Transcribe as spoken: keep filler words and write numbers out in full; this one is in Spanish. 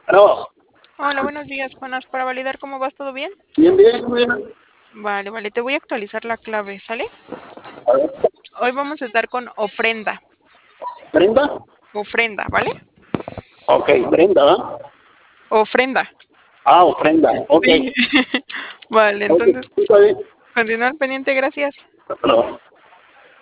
No, Hola, buenos días, Jonas. Para validar cómo vas, ¿todo bien? bien, bien, bien. Vale, vale, te voy a actualizar la clave, ¿sale? A ver, Hoy vamos a estar con ofrenda, ¿Brenda? ofrenda, ¿vale? Ok, Brenda, ¿va? Ofrenda. Ah, ofrenda, ok. Sí. Vale, Ok, entonces, está bien. continúa al pendiente, gracias. Hasta luego.